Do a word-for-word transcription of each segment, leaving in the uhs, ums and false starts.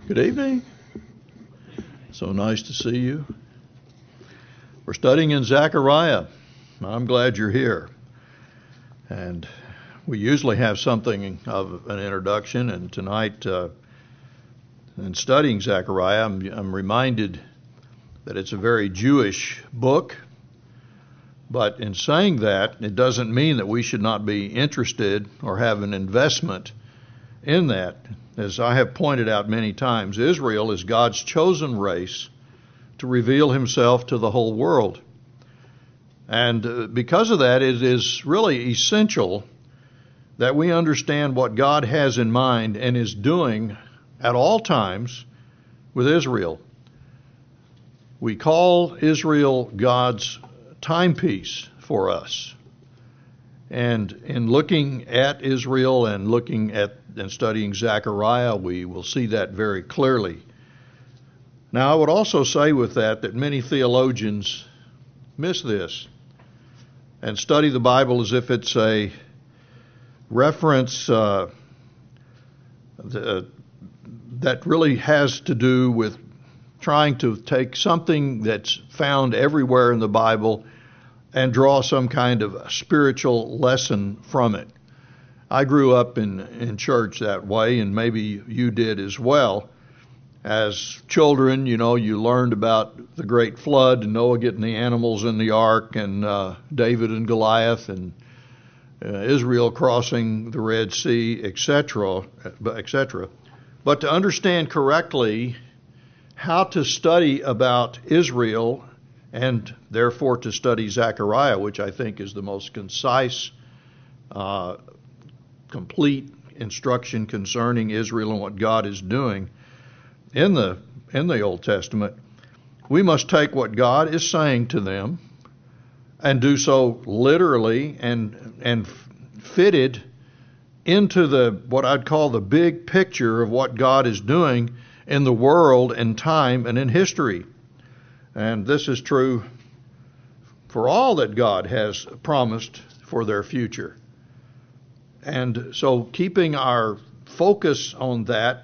Good evening. So nice to see you. We're studying in Zechariah. I'm glad you're here. And we usually have something of an introduction, and tonight, uh, in studying Zechariah, I'm, I'm reminded that it's a very Jewish book. But in saying that, it doesn't mean that we should not be interested or have an investment in that. As I have pointed out many times, Israel is God's chosen race to reveal himself to the whole world. And uh, because of that, it is really essential that we understand what God has in mind and is doing at all times with Israel. We call Israel God's timepiece for us. And in looking at Israel and looking at and studying Zechariah, we will see that very clearly. Now, I would also say with that that many theologians miss this and study the Bible as if it's a reference uh, the, that really has to do with trying to take something that's found everywhere in the Bible and draw some kind of spiritual lesson from it. I grew up in, in church that way, and maybe you did as well. As children, you know, you learned about the great flood and Noah getting the animals in the ark, and uh, David and Goliath, and uh, Israel crossing the Red Sea, et cetera, et cetera. But to understand correctly how to study about Israel, and therefore to study Zechariah, which I think is the most concise uh complete instruction concerning Israel and what God is doing in the in the Old Testament, we must take what God is saying to them and do so literally and and fitted into the what I'd call the big picture of what God is doing in the world and time and in history. And this is true for all that God has promised for their future. And so keeping our focus on that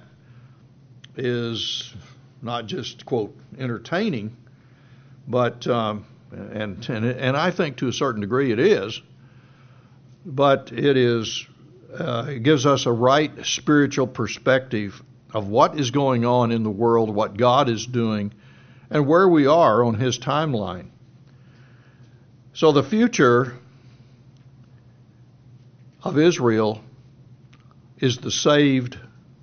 is not just, quote, entertaining, but, um, and, and and I think to a certain degree it is, but it is, uh, it gives us a right spiritual perspective of what is going on in the world, what God is doing, and where we are on his timeline. So the future of Israel is the saved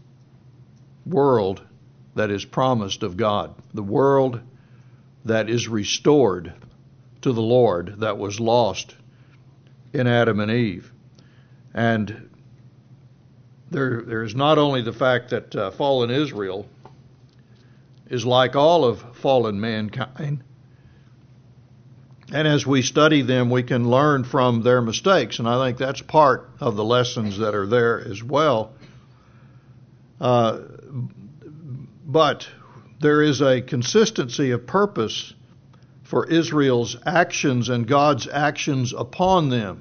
world that is promised of God, the world that is restored to the Lord that was lost in Adam and Eve. And there, there is not only the fact that uh, fallen Israel is like all of fallen mankind, and as we study them, we can learn from their mistakes. And I think that's part of the lessons that are there as well. Uh, but there is a consistency of purpose for Israel's actions and God's actions upon them.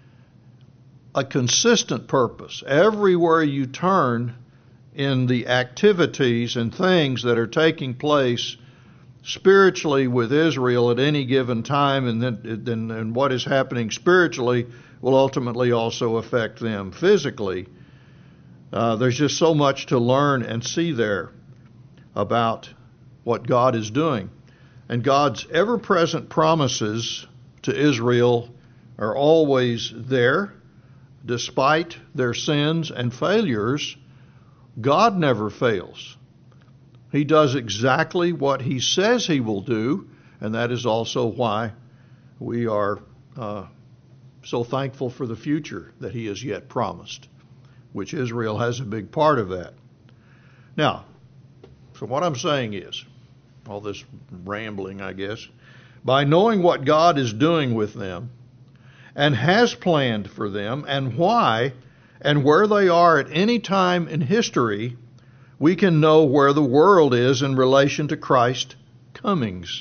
A consistent purpose. Everywhere you turn in the activities and things that are taking place spiritually with Israel at any given time, and then and, and what is happening spiritually will ultimately also affect them physically. Uh, there's just so much to learn and see there about what God is doing. And God's ever-present promises to Israel are always there. Despite their sins and failures, God never fails. He does exactly what he says he will do, and that is also why we are uh, so thankful for the future that he has yet promised, which Israel has a big part of that. Now, so what I'm saying is, all this rambling, I guess, by knowing what God is doing with them and has planned for them and why and where they are at any time in history, we can know where the world is in relation to Christ's comings.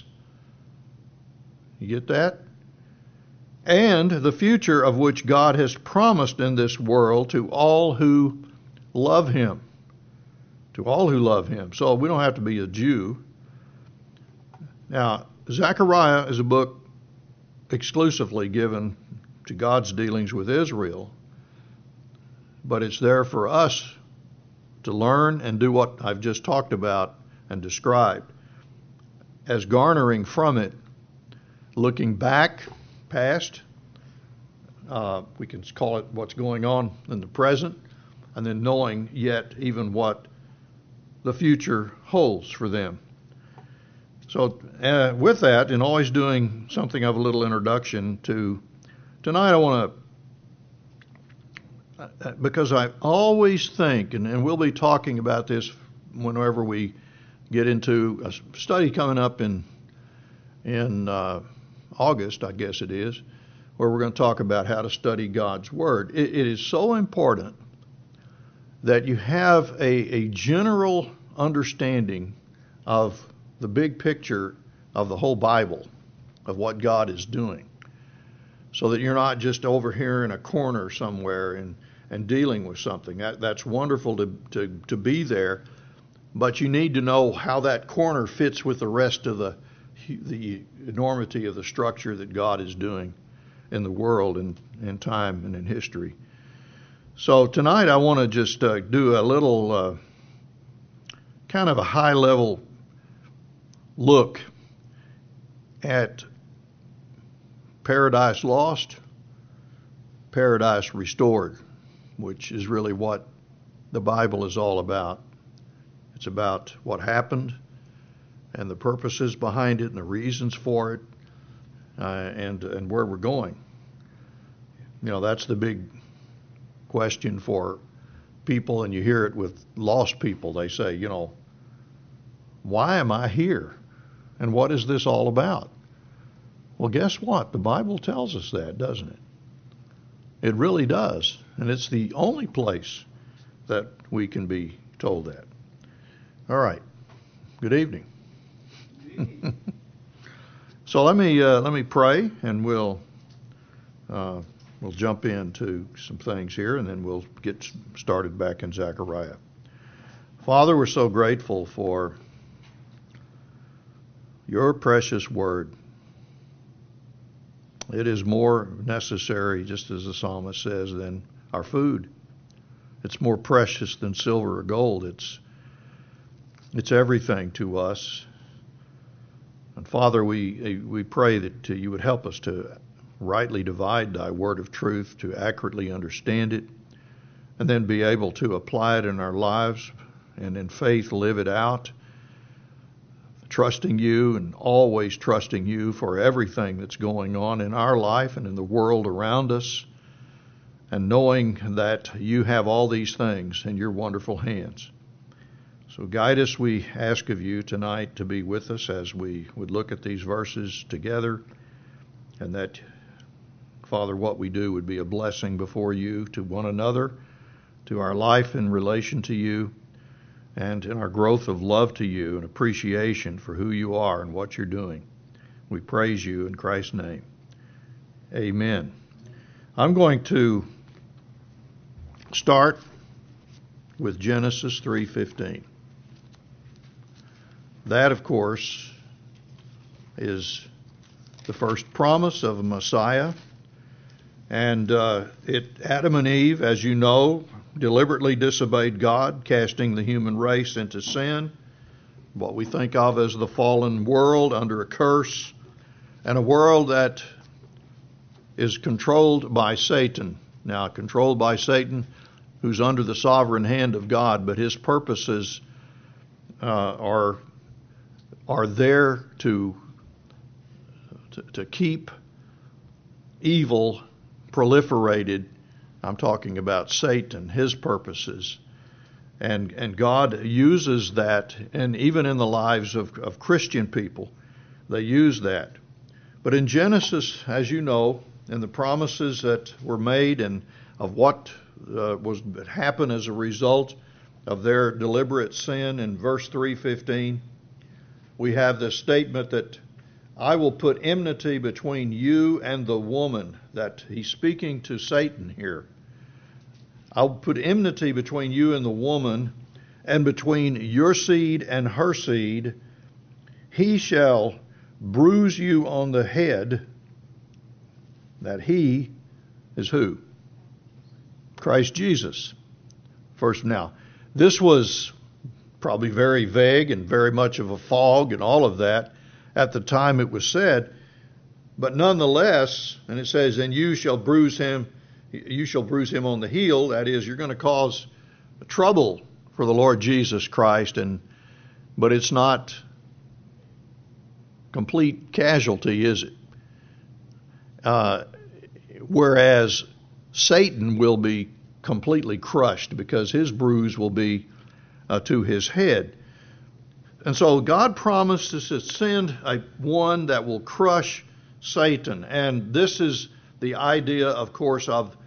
You get that? And the future of which God has promised in this world to all who love him, to all who love him. So we don't have to be a Jew. Now, Zechariah is a book exclusively given to God's dealings with Israel, but it's there for us to learn and do what I've just talked about and described, as garnering from it, looking back, past, uh, we can call it what's going on in the present, and then knowing yet even what the future holds for them. So uh, with that, and always doing something of a little introduction to tonight, I want to, uh, because I always think, and, and we'll be talking about this whenever we get into a study coming up in in uh, August, I guess it is, where we're going to talk about how to study God's Word. It, it is so important that you have a, a general understanding of the big picture of the whole Bible, of what God is doing, so that you're not just over here in a corner somewhere and, and dealing with something. That, that's wonderful to, to, to be there, but you need to know how that corner fits with the rest of the, the enormity of the structure that God is doing in the world and in time and in history. So tonight I want to just uh, do a little uh, kind of a high-level look at Paradise Lost, Paradise Restored, which is really what the Bible is all about. It's about what happened and the purposes behind it and the reasons for it, uh, and and where we're going. You know, that's the big question for people, and you hear it with lost people. They say, you know, why am I here? And what is this all about? Well, guess what? The Bible tells us that, doesn't it? It really does. And it's the only place that we can be told that. All right. Good evening. Good evening. So let me uh, let me pray, and we'll uh, we'll jump into some things here, and then we'll get started back in Zechariah. Father, we're so grateful for your precious word. It is more necessary, just as the psalmist says, than our food. It's more precious than silver or gold. It's it's everything to us. And Father, we we pray that you would help us to rightly divide thy word of truth, to accurately understand it, and then be able to apply it in our lives and in faith live it out, trusting you and always trusting you for everything that's going on in our life and in the world around us, and knowing that you have all these things in your wonderful hands. So guide us, we ask of you tonight, to be with us as we would look at these verses together, and that, Father, what we do would be a blessing before you to one another, to our life in relation to you, and in our growth of love to you and appreciation for who you are and what you're doing. We praise you in Christ's name. Amen. I'm going to start with Genesis three fifteen. That, of course, is the first promise of a Messiah. And uh, it, Adam and Eve, as you know, deliberately disobeyed God, casting the human race into sin, what we think of as the fallen world under a curse, and a world that is controlled by Satan. Now, controlled by Satan, who's under the sovereign hand of God, but his purposes uh, are are there to, to to keep evil proliferated. I'm talking about Satan, his purposes. And and God uses that, and even in the lives of, of Christian people, they use that. But in Genesis, as you know, and the promises that were made and of what uh, was happened as a result of their deliberate sin, in verse three fifteen, we have this statement that I will put enmity between you and the woman, that he's speaking to Satan here. I'll put enmity between you and the woman, and between your seed and her seed. He shall bruise you on the head. That he is who? Christ Jesus. First, now, this was probably very vague and very much of a fog and all of that at the time it was said. But nonetheless, and it says, and you shall bruise him, you shall bruise him on the heel. That is, you're going to cause trouble for the Lord Jesus Christ. And but it's not complete casualty, is it? Uh, whereas Satan will be completely crushed because his bruise will be uh, to his head. And so God promises to send a one that will crush Satan. And this is the idea, of course, of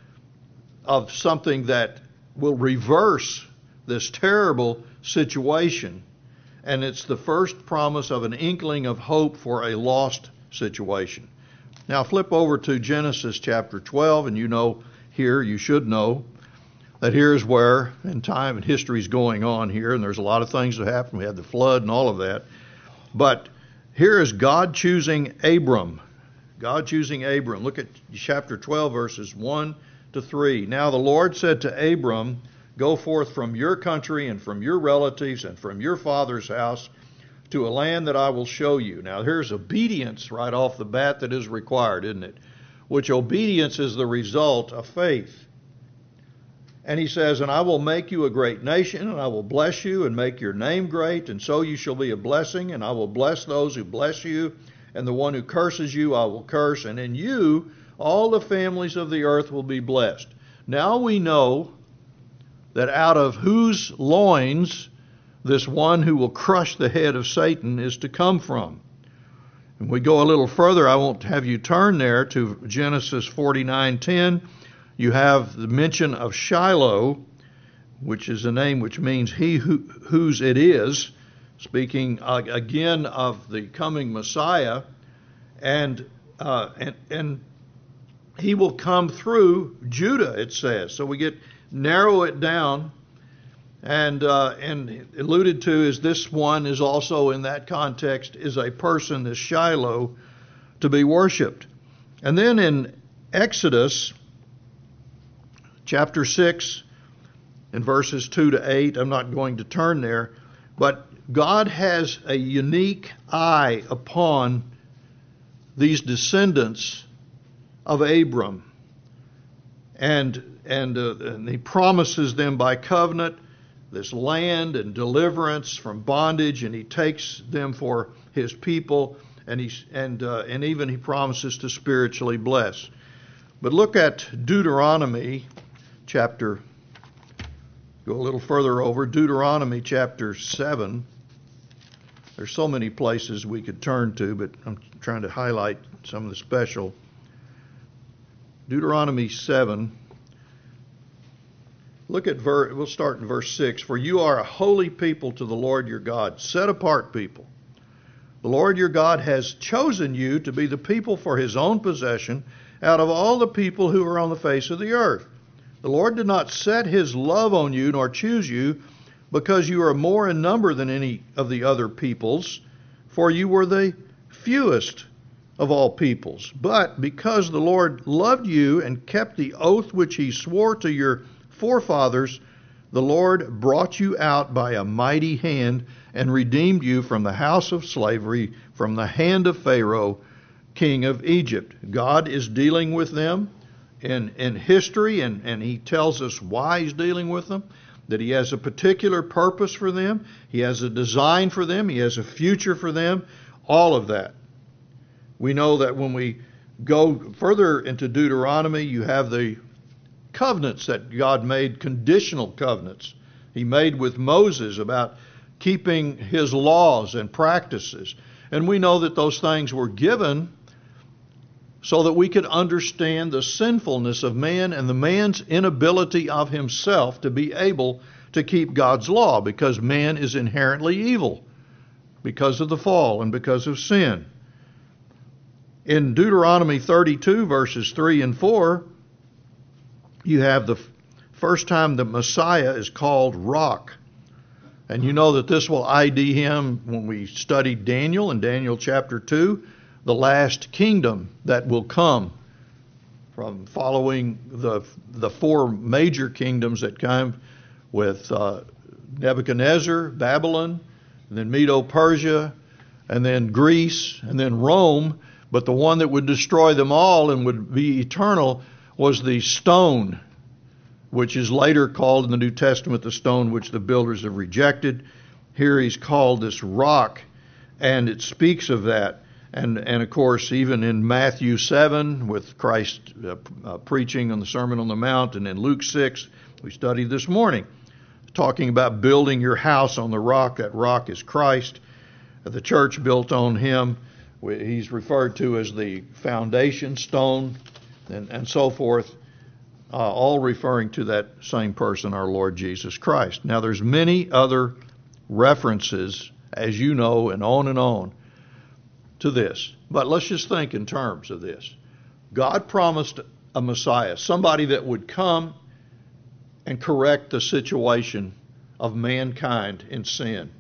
of something that will reverse this terrible situation. And it's the first promise of an inkling of hope for a lost situation. Now flip over to Genesis chapter twelve, and you know here, you should know, that here's where, in time and history is going on here, and there's a lot of things that happen. We had the flood and all of that. But here is God choosing Abram. God choosing Abram. Look at chapter twelve, verses one to three. Now the Lord said to Abram, go forth from your country and from your relatives and from your father's house to a land that I will show you. Now here's obedience right off the bat that is required, isn't it? Which obedience is the result of faith. And he says, and I will make you a great nation, and I will bless you and make your name great, and so you shall be a blessing, and I will bless those who bless you, and the one who curses you I will curse, and in you all the families of the earth will be blessed. Now we know that out of whose loins this one who will crush the head of Satan is to come from. And we go a little further. I won't have you turn there to Genesis forty-nine ten. You have the mention of Shiloh, which is a name which means he who, whose it is, speaking uh, again of the coming Messiah, and uh, and and he will come through Judah, it says. So we get narrow it down, and uh, and alluded to is this one is also in that context is a person, this Shiloh, to be worshipped. And then in Exodus chapter six, in verses two to eight, I'm not going to turn there, but God has a unique eye upon these descendants of Abram. And, and, uh, and he promises them by covenant this land and deliverance from bondage, and he takes them for his people, and, he, and, uh, and even he promises to spiritually bless. But look at Deuteronomy chapter, go a little further over, Deuteronomy chapter seven. There's so many places we could turn to, but I'm trying to highlight some of the special. Deuteronomy seven. Look at ver- we'll start in verse six. For you are a holy people to the Lord your God, set apart people. The Lord your God has chosen you to be the people for his own possession out of all the people who are on the face of the earth. The Lord did not set his love on you nor choose you because you are more in number than any of the other peoples, for you were the fewest of all peoples. But because the Lord loved you and kept the oath which he swore to your forefathers, the Lord brought you out by a mighty hand and redeemed you from the house of slavery, from the hand of Pharaoh, king of Egypt. God is dealing with them in, in history, and, and he tells us why he's dealing with them, that he has a particular purpose for them, he has a design for them, he has a future for them, all of that. We know that when we go further into Deuteronomy, you have the covenants that God made, conditional covenants. He made with Moses about keeping his laws and practices. And we know that those things were given so that we could understand the sinfulness of man and the man's inability of himself to be able to keep God's law, because man is inherently evil because of the fall and because of sin. In Deuteronomy thirty-two, verses three and four, you have the first time the Messiah is called Rock. And you know that this will I D him when we studied Daniel in Daniel chapter two, the last kingdom that will come from following the the four major kingdoms that came with uh, Nebuchadnezzar, Babylon, and then Medo-Persia, and then Greece, and then Rome. But the one that would destroy them all and would be eternal was the stone, which is later called in the New Testament the stone which the builders have rejected. Here he's called this rock, and it speaks of that. And, and of course, even in Matthew seven, with Christ uh, uh, preaching on the Sermon on the Mount, and in Luke six, we studied this morning, talking about building your house on the rock. That rock is Christ. The church built on him. He's referred to as the foundation stone, and, and so forth, uh, all referring to that same person, our Lord Jesus Christ. Now, there's many other references, as you know, and on and on, to this. But let's just think in terms of this. God promised a Messiah, somebody that would come and correct the situation of mankind in sin.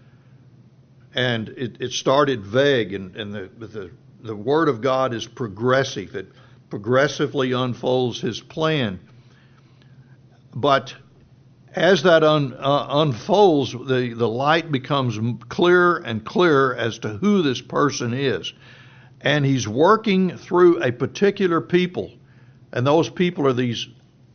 And it, it started vague, and, and the, the the Word of God is progressive. It progressively unfolds His plan. But as that un, uh, unfolds, the, the light becomes clearer and clearer as to who this person is. And He's working through a particular people. And those people are these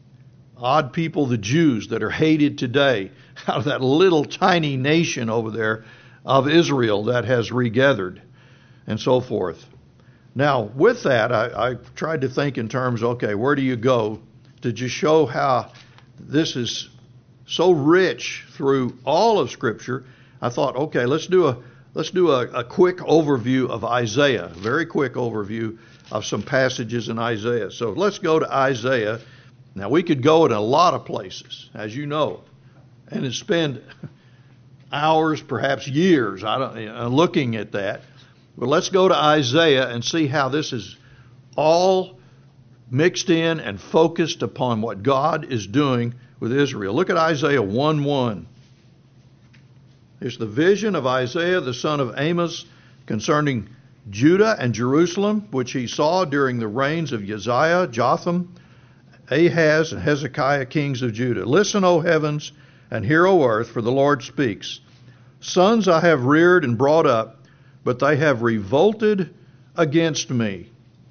odd people, the Jews, that are hated today out of that little tiny nation over there of Israel that has regathered, and so forth. Now, with that, I, I tried to think in terms, okay, where do you go to just show how this is so rich through all of Scripture? I thought, okay, let's do a let's do a, a quick overview of Isaiah, a very quick overview of some passages in Isaiah. So let's go to Isaiah. Now, we could go in a lot of places, as you know, and spend hours, perhaps years, I don't, uh, looking at that. But let's go to Isaiah and see how this is all mixed in and focused upon what God is doing with Israel. Look at Isaiah one one. It's the vision of Isaiah, the son of Amos, concerning Judah and Jerusalem, which he saw during the reigns of Uzziah, Jotham, Ahaz, and Hezekiah, kings of Judah. Listen, O heavens, and hear, O earth, for the Lord speaks. Sons I have reared and brought up, but they have revolted against me.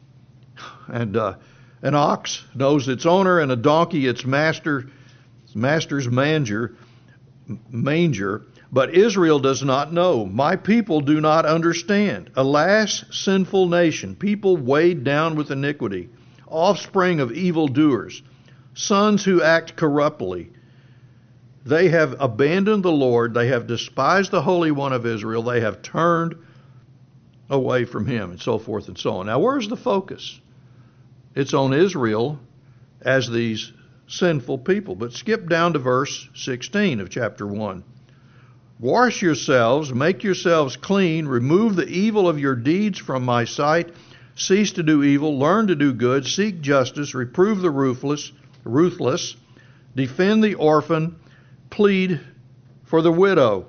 And uh, an ox knows its owner, and a donkey its master, master's manger, manger. But Israel does not know. My people do not understand. Alas, sinful nation, people weighed down with iniquity, offspring of evildoers, sons who act corruptly. They have abandoned the Lord. They have despised the Holy One of Israel. They have turned away from Him, and so forth and so on. Now, where's the focus? It's on Israel as these sinful people. But skip down to verse sixteen of chapter one. Wash yourselves, make yourselves clean, remove the evil of your deeds from my sight. Cease to do evil, learn to do good, seek justice, reprove the ruthless, ruthless, defend the orphan, plead for the widow.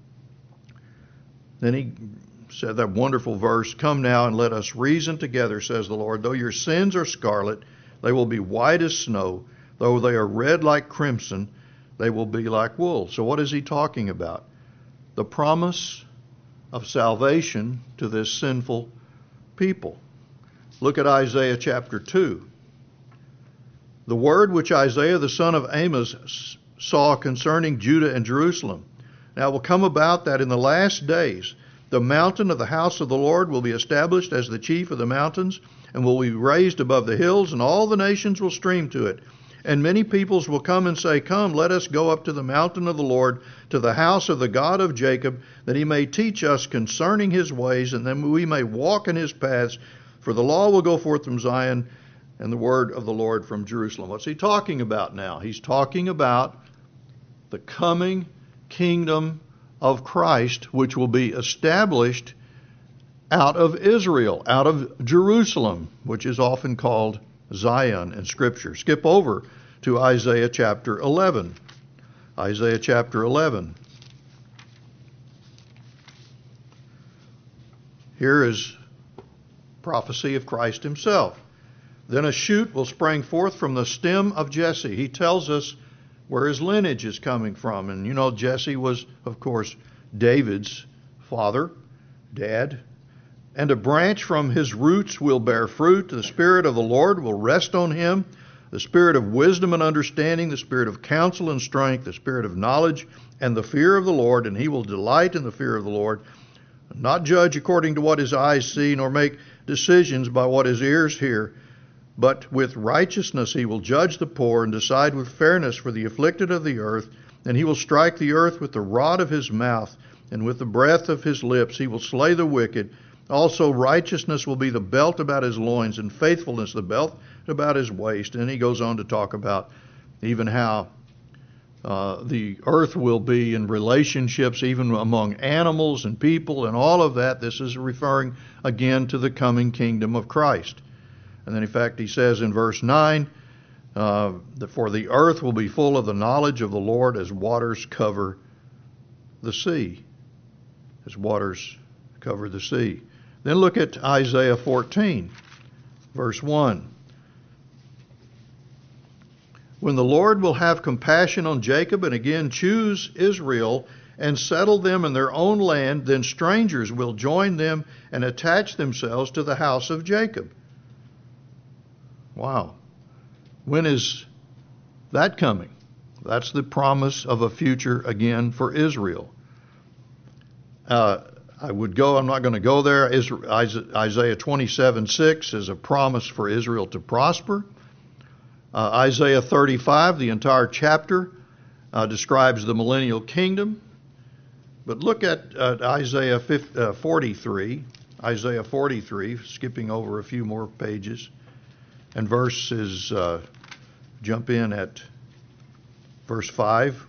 Then he said that wonderful verse, come now and let us reason together, says the Lord. Though your sins are scarlet, they will be white as snow. Though they are red like crimson, they will be like wool. So what is he talking about? The promise of salvation to this sinful people. Look at Isaiah chapter two. The word which Isaiah the son of Amos saw concerning Judah and Jerusalem. Now it will come about that in the last days the mountain of the house of the Lord will be established as the chief of the mountains, and will be raised above the hills, and all the nations will stream to it. And many peoples will come and say, come, let us go up to the mountain of the Lord, to the house of the God of Jacob, that he may teach us concerning his ways, and then we may walk in his paths. For the law will go forth from Zion, and the word of the Lord from Jerusalem. What's he talking about now? He's talking about the coming kingdom of Christ, which will be established out of Israel, out of Jerusalem, which is often called Zion in Scripture. Skip over to Isaiah chapter eleven. Isaiah chapter eleven. Here is prophecy of Christ himself. Then a shoot will spring forth from the stem of Jesse. He tells us where his lineage is coming from. And you know, Jesse was, of course, David's father, dad. And a branch from his roots will bear fruit. The Spirit of the Lord will rest on him, the Spirit of wisdom and understanding, the Spirit of counsel and strength, the Spirit of knowledge and the fear of the Lord. And he will delight in the fear of the Lord, not judge according to what his eyes see, nor make decisions by what his ears hear. But with righteousness he will judge the poor and decide with fairness for the afflicted of the earth. And he will strike the earth with the rod of his mouth, and with the breath of his lips he will slay the wicked. Also righteousness will be the belt about his loins, and faithfulness the belt about his waist. And he goes on to talk about even how uh, the earth will be in relationships even among animals and people and all of that. This is referring again to the coming kingdom of Christ. And then in fact he says in verse nine, uh, that for the earth will be full of the knowledge of the Lord as waters cover the sea. As waters cover the sea. Then look at Isaiah fourteen, verse one. When the Lord will have compassion on Jacob and again choose Israel and settle them in their own land, then strangers will join them and attach themselves to the house of Jacob. Wow. When is that coming? That's the promise of a future again for Israel. Uh, I would go, I'm not going to go there. Isaiah twenty-seven six is a promise for Israel to prosper. Uh, Isaiah thirty-five, the entire chapter, uh, describes the millennial kingdom. But look at uh, Isaiah forty-three, Isaiah forty-three, skipping over a few more pages. And verses, uh, jump in at verse five.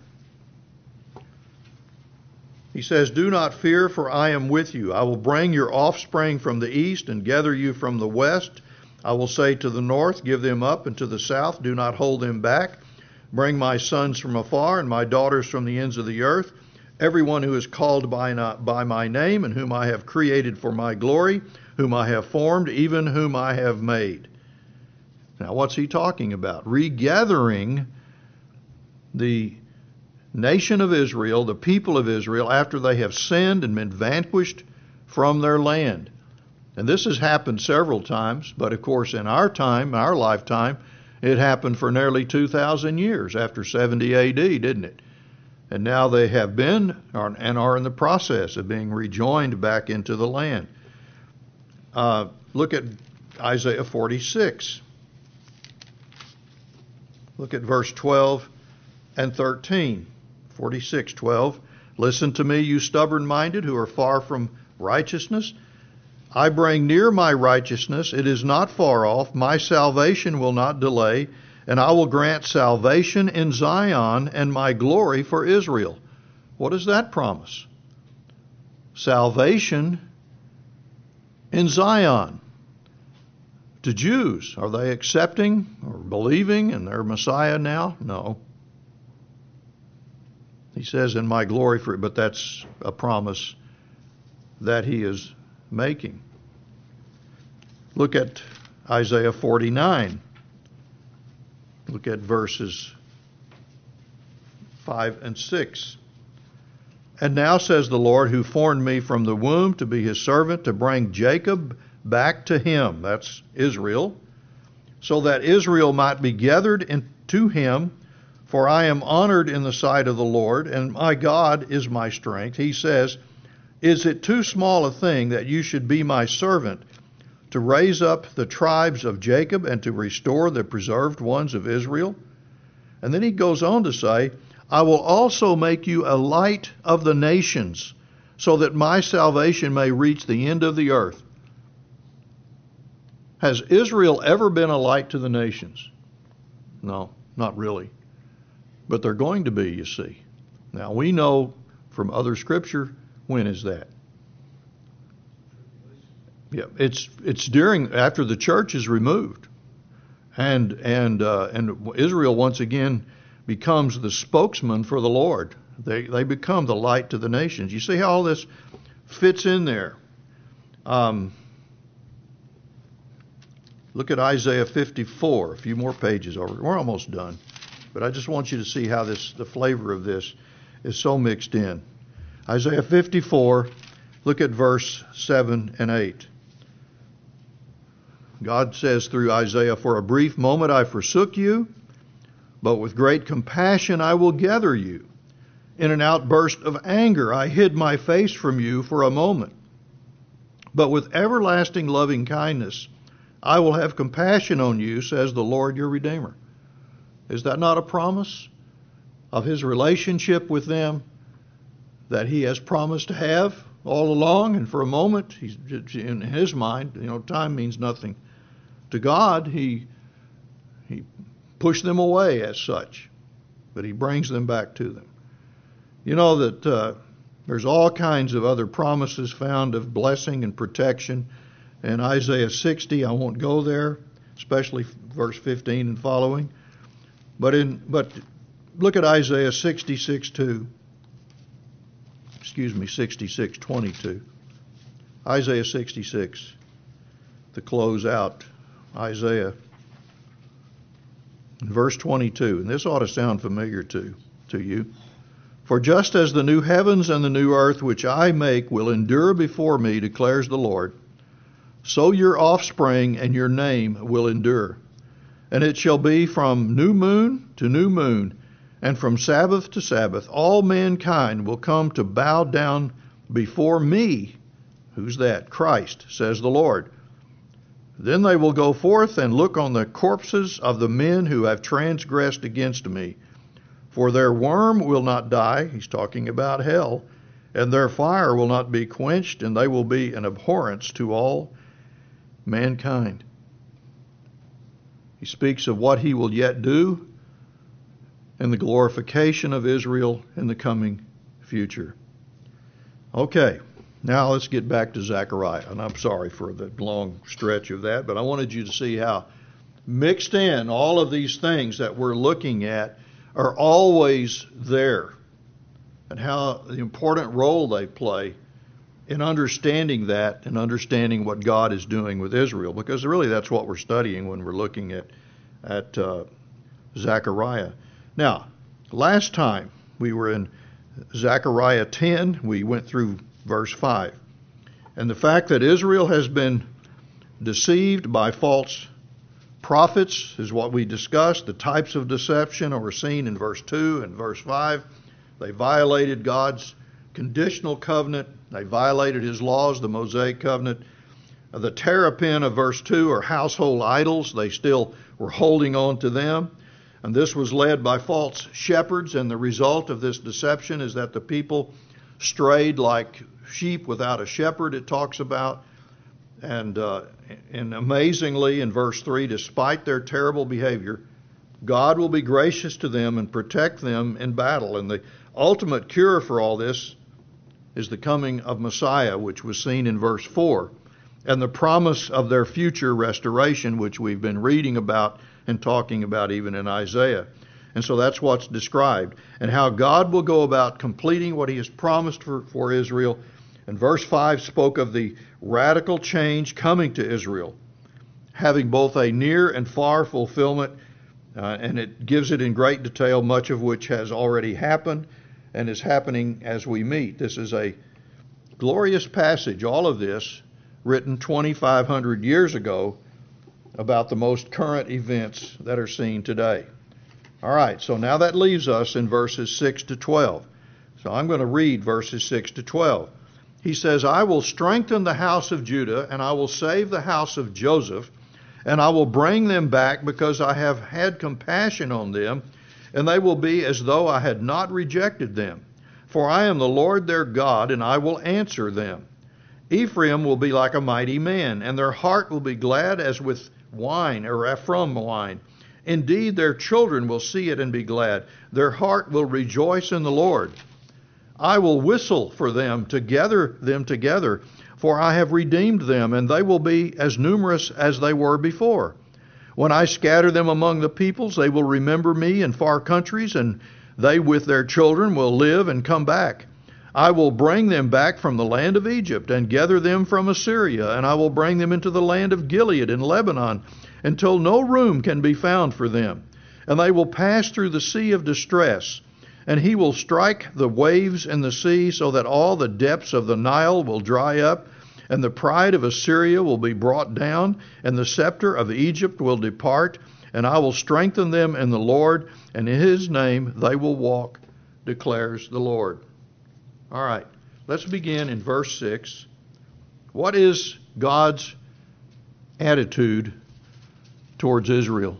He says, "Do not fear, for I am with you. I will bring your offspring from the east and gather you from the west. I will say to the north, give them up, and to the south, do not hold them back. Bring my sons from afar and my daughters from the ends of the earth. Everyone who is called by, not, by my name and whom I have created for my glory, whom I have formed, even whom I have made." Now, what's he talking about? Regathering the nation of Israel, the people of Israel, after they have sinned and been vanquished from their land. And this has happened several times, but of course in our time, our lifetime, it happened for nearly two thousand years after seventy A D, didn't it? And now they have been and are in the process of being rejoined back into the land. Uh, look at Isaiah forty-six. Look at verse twelve and thirteen. forty-six twelve. "Listen to me, you stubborn-minded who are far from righteousness. I bring near my righteousness. It is not far off. My salvation will not delay. And I will grant salvation in Zion and my glory for Israel." What is that promise? Salvation in Zion. To Jews, are they accepting or believing in their Messiah now? No. He says, "in my glory for," but that's a promise that he is making. Look at Isaiah forty-nine. Look at verses five and six. "And now says the Lord, who formed me from the womb to be his servant, to bring Jacob back to him," that's Israel, "so that Israel might be gathered into him. For I am honored in the sight of the Lord, and my God is my strength." He says, "Is it too small a thing that you should be my servant, to raise up the tribes of Jacob and to restore the preserved ones of Israel?" And then he goes on to say, "I will also make you a light of the nations, so that my salvation may reach the end of the earth." Has Israel ever been a light to the nations? No, not really. But they're going to be, you see. Now, we know from other scripture, when is that? Yeah, it's it's during, after the church is removed. And and uh, and Israel once again becomes the spokesman for the Lord. They they become the light to the nations. You see how all this fits in there. Um, look at Isaiah fifty-four, a few more pages over. We're almost done. But I just want you to see how this, the flavor of this is so mixed in. Isaiah fifty-four, look at verse seven and eight. God says through Isaiah, "For a brief moment I forsook you, but with great compassion I will gather you. In an outburst of anger I hid my face from you for a moment. But with everlasting loving kindness I will have compassion on you, says the Lord your Redeemer." Is that not a promise of his relationship with them that he has promised to have all along? And for a moment, he's, in his mind, you know, time means nothing to God. He, he pushed them away as such, but he brings them back to them. You know that uh, there's all kinds of other promises found of blessing and protection. In Isaiah sixty, I won't go there, especially verse fifteen and following. But in but look at Isaiah sixty-six two. Excuse me, sixty-six twenty-two. Isaiah sixty-six, to close out Isaiah. Verse twenty-two, and this ought to sound familiar to, to you. "For just as the new heavens and the new earth which I make will endure before me, declares the Lord, so your offspring and your name will endure. And it shall be from new moon to new moon, and from Sabbath to Sabbath, all mankind will come to bow down before me." Who's that? Christ, says the Lord. "Then they will go forth and look on the corpses of the men who have transgressed against me. For their worm will not die," he's talking about hell, "and their fire will not be quenched, and they will be an abhorrence to all mankind." He speaks of what he will yet do and the glorification of Israel in the coming future. Okay, now let's get back to Zechariah. And I'm sorry for the long stretch of that, but I wanted you to see how mixed in all of these things that we're looking at are always there, and how the important role they play in understanding that and understanding what God is doing with Israel, because really that's what we're studying when we're looking at at uh, Zechariah. Now, last time we were in Zechariah ten, we went through verse five, and the fact that Israel has been deceived by false prophets is what we discussed. The types of deception are seen in verse two and verse five. They violated God's conditional covenant. They violated his laws, the Mosaic covenant. The terrapin of verse two are household idols. They still were holding on to them. And this was led by false shepherds. And the result of this deception is that the people strayed like sheep without a shepherd, it talks about. And, uh, and amazingly, in verse three, despite their terrible behavior, God will be gracious to them and protect them in battle. And the ultimate cure for all this is the coming of Messiah, which was seen in verse four, and the promise of their future restoration, which we've been reading about and talking about even in Isaiah. And so that's what's described, and how God will go about completing what he has promised for, for Israel. And verse five spoke of the radical change coming to Israel, having both a near and far fulfillment, uh, and it gives it in great detail, much of which has already happened and is happening as we meet. This is a glorious passage, all of this written twenty-five hundred years ago, about the most current events that are seen today. All right, so now that leaves us in verses six to twelve. So I'm going to read verses six to twelve. He says, "I will strengthen the house of Judah, and I will save the house of Joseph, and I will bring them back, because I have had compassion on them, and they will be as though I had not rejected them. For I am the Lord their God, and I will answer them. Ephraim will be like a mighty man, and their heart will be glad as with wine, or from wine. Indeed, their children will see it and be glad. Their heart will rejoice in the Lord. I will whistle for them to gather them together, for I have redeemed them, and they will be as numerous as they were before. When I scatter them among the peoples, they will remember me in far countries, and they with their children will live and come back. I will bring them back from the land of Egypt and gather them from Assyria, and I will bring them into the land of Gilead and Lebanon until no room can be found for them. And they will pass through the sea of distress, and he will strike the waves in the sea so that all the depths of the Nile will dry up, and the pride of Assyria will be brought down, and the scepter of Egypt will depart, and I will strengthen them in the Lord, and in his name they will walk, declares the Lord. All right, let's begin in verse six. What is God's attitude towards Israel?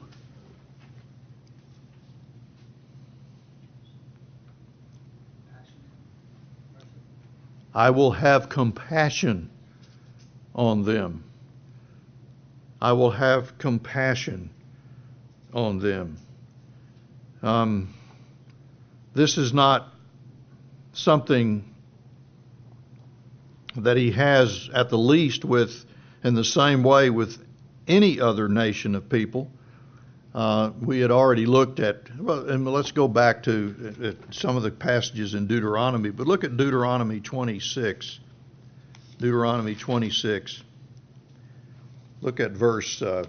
I will have compassion on them. I will have compassion on them. Um, this is not something that he has at the least with, in the same way with any other nation of people. Uh, we had already looked at, well, and let's go back to uh, some of the passages in Deuteronomy, but look at Deuteronomy twenty-six. Deuteronomy twenty-six. Look at verse uh,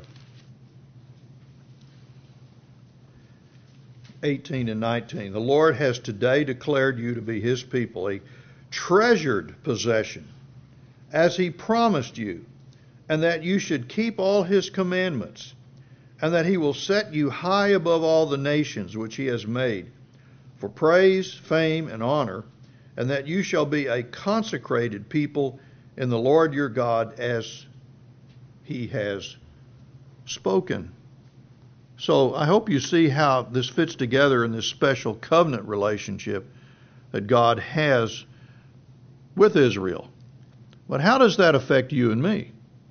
eighteen and nineteen. The Lord has today declared you to be his people, a treasured possession, as he promised you, and that you should keep all his commandments, and that he will set you high above all the nations which he has made, for praise, fame, and honor, and that you shall be a consecrated people in the Lord your God, as he has spoken. So I hope you see how this fits together in this special covenant relationship that God has with Israel. But how does that affect you and me?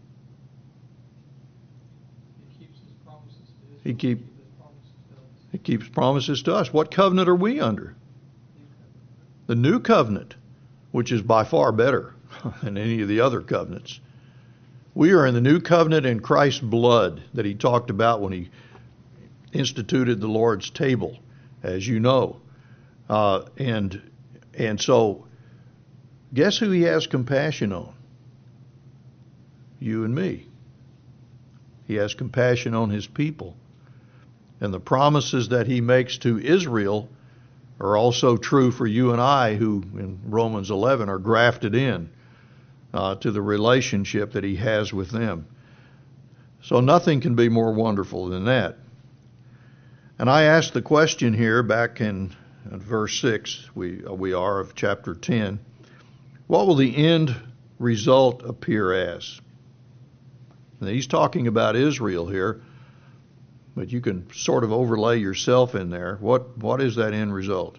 He keep He keeps promises to us. What covenant are we under? The new covenant, which is by far better than any of the other covenants. We are in the new covenant in Christ's blood that he talked about when he instituted the Lord's table, as you know. Uh, and and so, guess who he has compassion on? You and me. He has compassion on his people. And the promises that he makes to Israel are also true for you and I, who in Romans eleven are grafted in uh, to the relationship that he has with them. So nothing can be more wonderful than that. And I asked the question here back in, in verse six, we, uh, we are of chapter ten, what will the end result appear as? And he's talking about Israel here, but you can sort of overlay yourself in there. What what is that end result?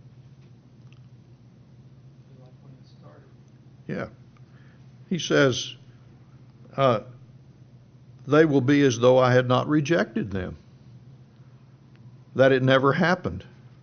Yeah. He says, uh, they will be as though I had not rejected them, that it never happened.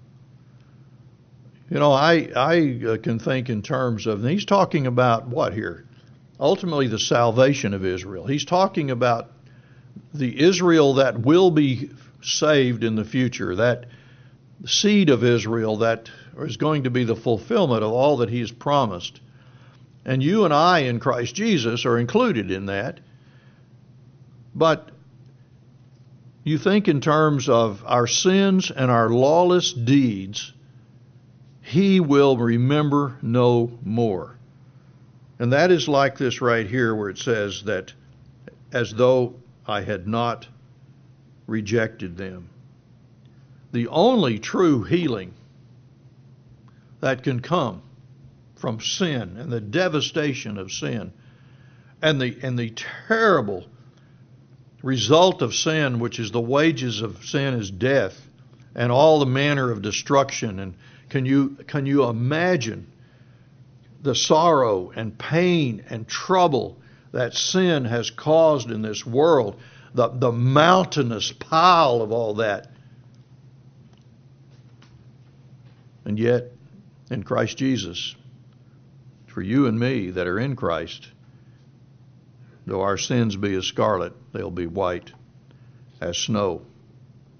You know, I, I uh, can think in terms of, and he's talking about what here? Ultimately, the salvation of Israel. He's talking about the Israel that will be saved in the future, that seed of Israel that is going to be the fulfillment of all that he has promised. And you and I in Christ Jesus are included in that. But you think in terms of our sins and our lawless deeds, he will remember no more. And that is like this right here where it says that as though I had not rejected them. The only true healing that can come from sin and the devastation of sin and the and the terrible result of sin, which is the wages of sin is death and all the manner of destruction. And can you can you imagine the sorrow and pain and trouble that sin has caused in this world, the, the mountainous pile of all that? And yet, in Christ Jesus, for you and me that are in Christ, though our sins be as scarlet, they'll be white as snow.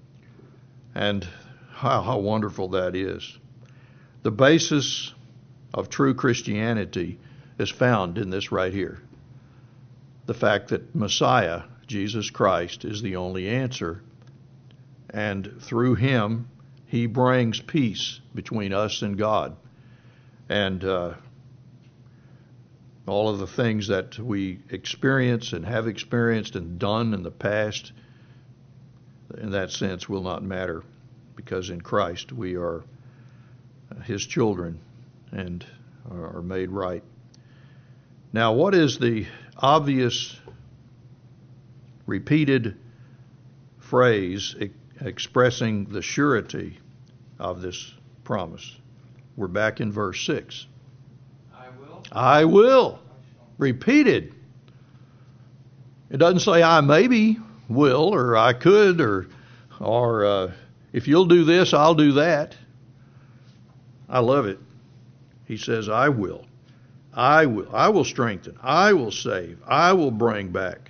And how, how wonderful that is. The basis of true Christianity is found in this right here. The fact that Messiah, Jesus Christ, is the only answer, and through him, he brings peace between us and God. And uh, all of the things that we experience and have experienced and done in the past, in that sense, will not matter, because in Christ we are his children and are made right. Now, what is the obvious repeated phrase e- expressing the surety of this promise? We're back in verse six. I will. I will. Repeated. It doesn't say I maybe will, or I could, or or uh, if you'll do this, I'll do that. I love it. He says, I will. I will. I will strengthen. I will save. I will bring back.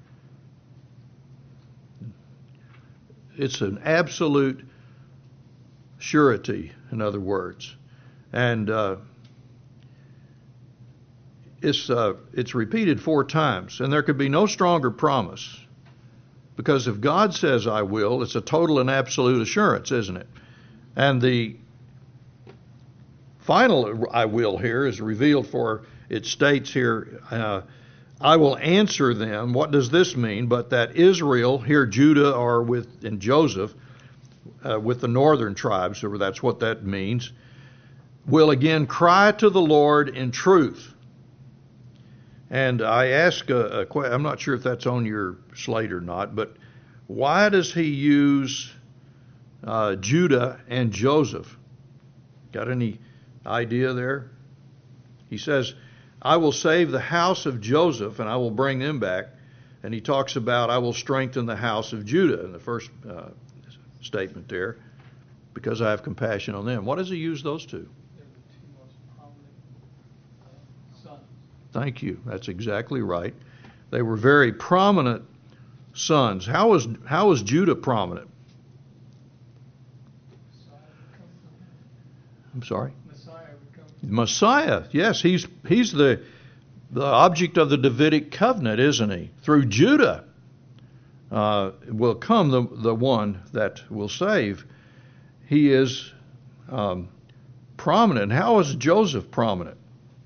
It's an absolute surety, in other words. And uh, it's uh, it's repeated four times. And there could be no stronger promise. Because if God says I will, it's a total and absolute assurance, isn't it? And the final I will here is revealed, for it states here, uh, I will answer them. What does this mean? But that Israel, here Judah or with and Joseph, uh, with the northern tribes, so that's what that means, will again cry to the Lord in truth. And I ask a, a question, I'm not sure if that's on your slate or not, but why does he use uh, Judah and Joseph? Got any idea there? He says, I will save the house of Joseph and I will bring them back. And he talks about, I will strengthen the house of Judah in the first uh, statement there, because I have compassion on them. What does he use those two? They're the two most prominent uh, sons. Thank you. That's exactly right. They were very prominent sons. How was how was Judah prominent? Messiah would come from him. I'm sorry. Messiah would come from Messiah. Yes, he's he's the the object of the Davidic covenant, isn't he? Through Judah uh, will come the the one that will save. He is um, prominent. How is Joseph prominent?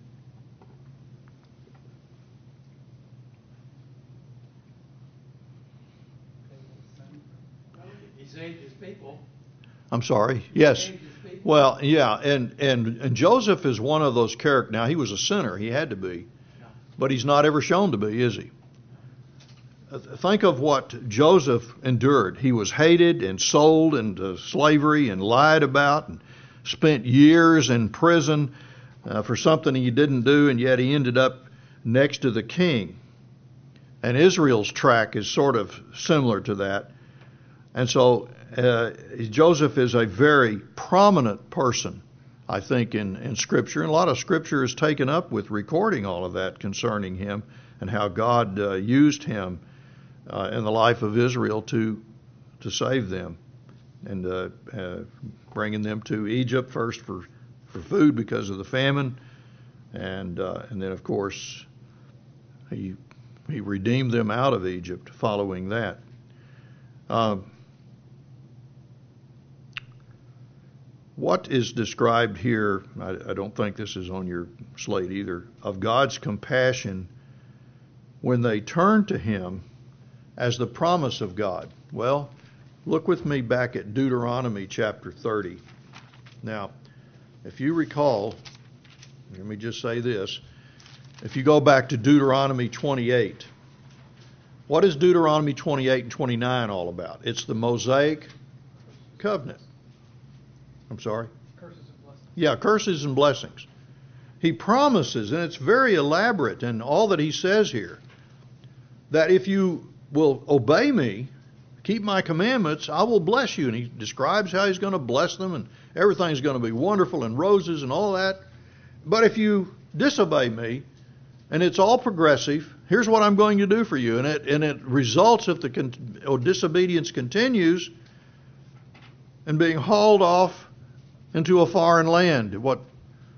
He saved his people. I'm sorry. Yes. Saved his people. Well, yeah, and, and, and Joseph is one of those characters. Now, he was a sinner. He had to be. But he's not ever shown to be, is he? Think of what Joseph endured. He was hated and sold into slavery and lied about and spent years in prison uh, for something he didn't do, and yet he ended up next to the king. And Israel's track is sort of similar to that. And so uh, Joseph is a very prominent person, I think, in, in Scripture. And a lot of Scripture is taken up with recording all of that concerning him and how God uh, used him uh, in the life of Israel to to save them and uh, uh, bringing them to Egypt first for, for food because of the famine. And uh, and then, of course, he he redeemed them out of Egypt following that. Uh, What is described here, I, I don't think this is on your slate either, of God's compassion when they turn to him as the promise of God? Well, look with me back at Deuteronomy chapter thirty. Now, if you recall, let me just say this. If you go back to Deuteronomy twenty-eight, what is Deuteronomy twenty-eight and twenty-nine all about? It's the Mosaic covenant. I'm sorry? Curses and blessings. Yeah, curses and blessings. He promises, and it's very elaborate in all that he says here, that if you will obey me, keep my commandments, I will bless you. And he describes how he's going to bless them, and everything's going to be wonderful and roses and all that. But if you disobey me, and it's all progressive, here's what I'm going to do for you. And it, and it results, if the con- disobedience continues, in being hauled off into a foreign land. What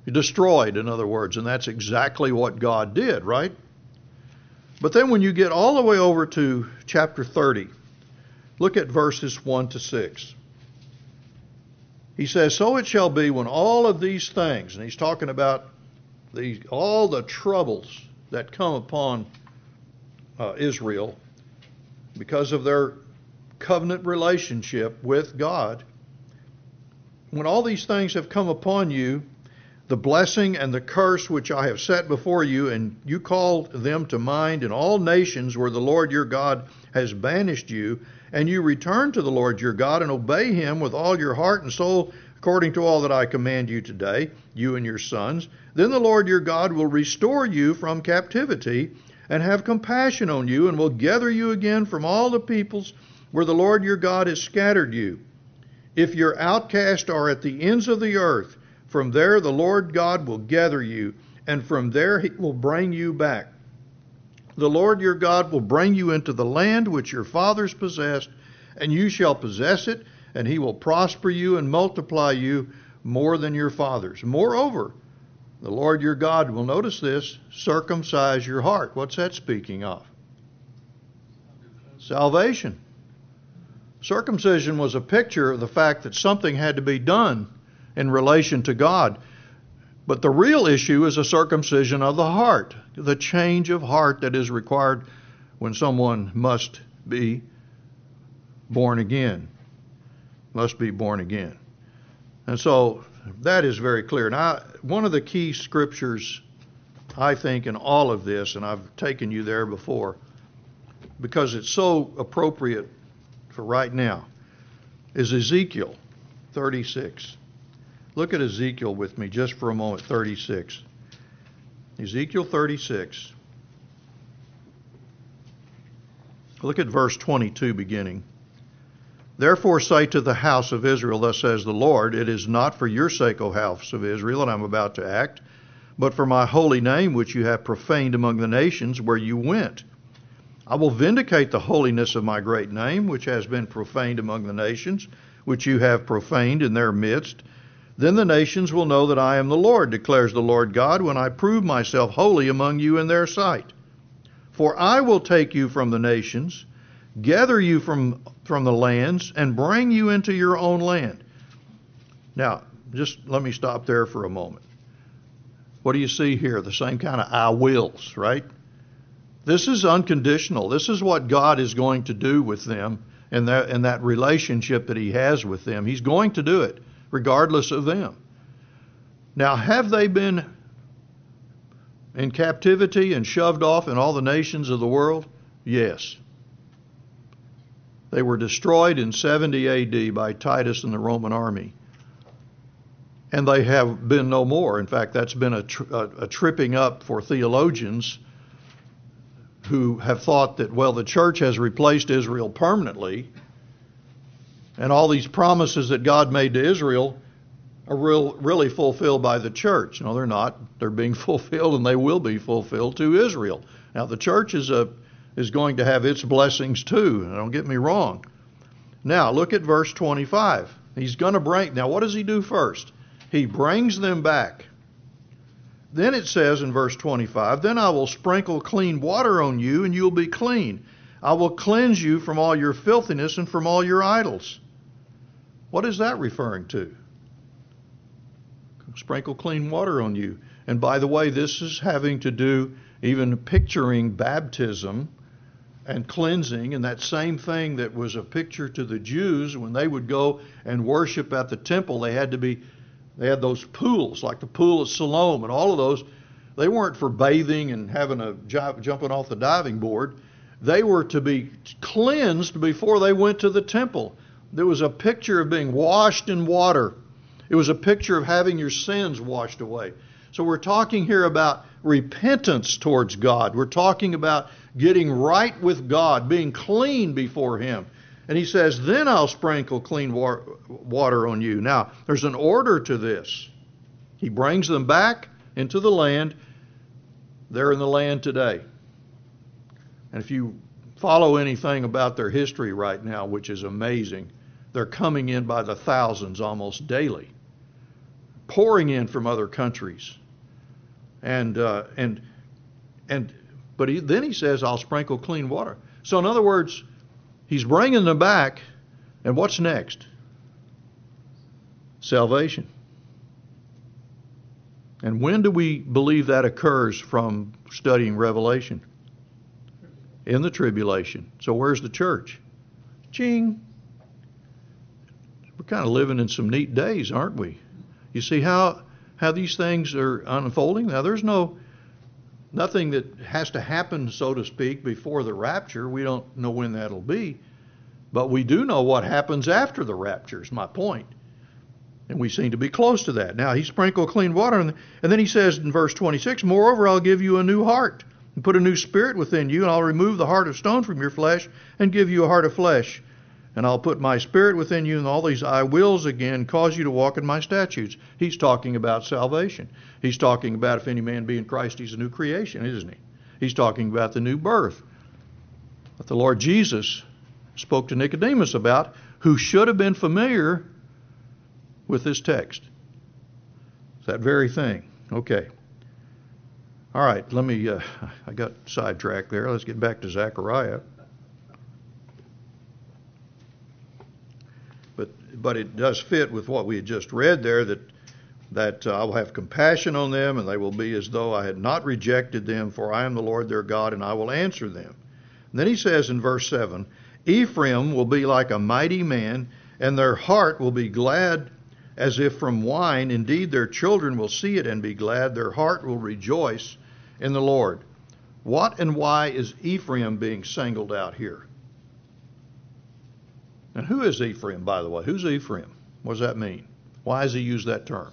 destroyed, in other words, and that's exactly what God did, right? But then when you get all the way over to chapter thirty, look at verses one to six. He says, so it shall be when all of these things, and he's talking about these, all the troubles that come upon uh, Israel because of their covenant relationship with God. When all these things have come upon you, the blessing and the curse which I have set before you, and you call them to mind in all nations where the Lord your God has banished you, and you return to the Lord your God and obey him with all your heart and soul, according to all that I command you today, you and your sons, then the Lord your God will restore you from captivity and have compassion on you, and will gather you again from all the peoples where the Lord your God has scattered you. If your outcasts are at the ends of the earth, from there the Lord God will gather you, and from there he will bring you back. The Lord your God will bring you into the land which your fathers possessed, and you shall possess it, and he will prosper you and multiply you more than your fathers. Moreover, the Lord your God will, notice this, circumcise your heart. What's that speaking of? Salvation. Circumcision was a picture of the fact that something had to be done in relation to God. But the real issue is a circumcision of the heart, the change of heart that is required when someone must be born again. Must be born again. And so that is very clear. Now, one of the key scriptures, I think, in all of this, and I've taken you there before, because it's so appropriate for right now, is Ezekiel thirty-six. Look at Ezekiel with me just for a moment, thirty-six. Ezekiel thirty-six. Look at verse twenty-two beginning. Therefore say to the house of Israel, thus says the Lord, it is not for your sake, O house of Israel, that I am about to act, but for my holy name which you have profaned among the nations where you went. I will vindicate the holiness of my great name, which has been profaned among the nations, which you have profaned in their midst. Then the nations will know that I am the Lord, declares the Lord God, when I prove myself holy among you in their sight. For I will take you from the nations, gather you from, from the lands, and bring you into your own land. Now, just let me stop there for a moment. What do you see here? The same kind of I wills, right? This is unconditional. This is what God is going to do with them in that, in that relationship that he has with them. He's going to do it, regardless of them. Now, have they been in captivity and shoved off in all the nations of the world? Yes. They were destroyed in seventy A D by Titus and the Roman army. And they have been no more. In fact, that's been a, tri- a, a tripping up for theologians who have thought that, well, the church has replaced Israel permanently, and all these promises that God made to Israel are real, really fulfilled by the church. No, they're not. They're being fulfilled, and they will be fulfilled to Israel. Now, the church is a is going to have its blessings too. Don't get me wrong. Now, look at verse twenty-five. He's going to bring, now what does he do first? He brings them back. Then it says in verse twenty-five, then I will sprinkle clean water on you, and you'll be clean. I will cleanse you from all your filthiness and from all your idols. What is that referring to? Sprinkle clean water on you. And by the way, this is having to do, even picturing baptism and cleansing, and that same thing that was a picture to the Jews when they would go and worship at the temple. They had to be, they had those pools, like the pool of Siloam and all of those. They weren't for bathing and having a jumping off the diving board. They were to be cleansed before they went to the temple. There was a picture of being washed in water. It was a picture of having your sins washed away. So we're talking here about repentance towards God. We're talking about getting right with God, being clean before him. And he says, then I'll sprinkle clean wa- water on you. Now, there's an order to this. He brings them back into the land. They're in the land today. And if you follow anything about their history right now, which is amazing, they're coming in by the thousands almost daily. pouring in from other countries. And, uh, and, and, but he, then he says, I'll sprinkle clean water. So in other words, he's bringing them back. And what's next? Salvation. And when do we believe that occurs from studying Revelation? In the tribulation. So where's the church? Ching. We're kind of living in some neat days, aren't we? You see how how these things are unfolding? Now there's no nothing that has to happen, so to speak, before the rapture. We don't know when that'll be. But we do know what happens after the rapture, is my point. And we seem to be close to that. Now, he sprinkled clean water, and, and then he says in verse twenty-six, moreover, I'll give you a new heart, and put a new spirit within you, and I'll remove the heart of stone from your flesh, and give you a heart of flesh. And I'll put my spirit within you, and all these I wills again cause you to walk in my statutes. He's talking about salvation. He's talking about if any man be in Christ, he's a new creation, isn't he? He's talking about the new birth that the Lord Jesus spoke to Nicodemus about, who should have been familiar with this text. It's that very thing. Okay. All right, let me, uh, I got sidetracked there. Let's get back to Zechariah. But but it does fit with what we had just read there, that that uh, I will have compassion on them, and they will be as though I had not rejected them, for I am the Lord their God, and I will answer them. And then he says in verse seven, Ephraim will be like a mighty man, and their heart will be glad as if from wine. Indeed, their children will see it and be glad. Their heart will rejoice in the Lord. What and why is Ephraim being singled out here? And who is Ephraim, by the way? Who's Ephraim? What does that mean? Why does he use that term?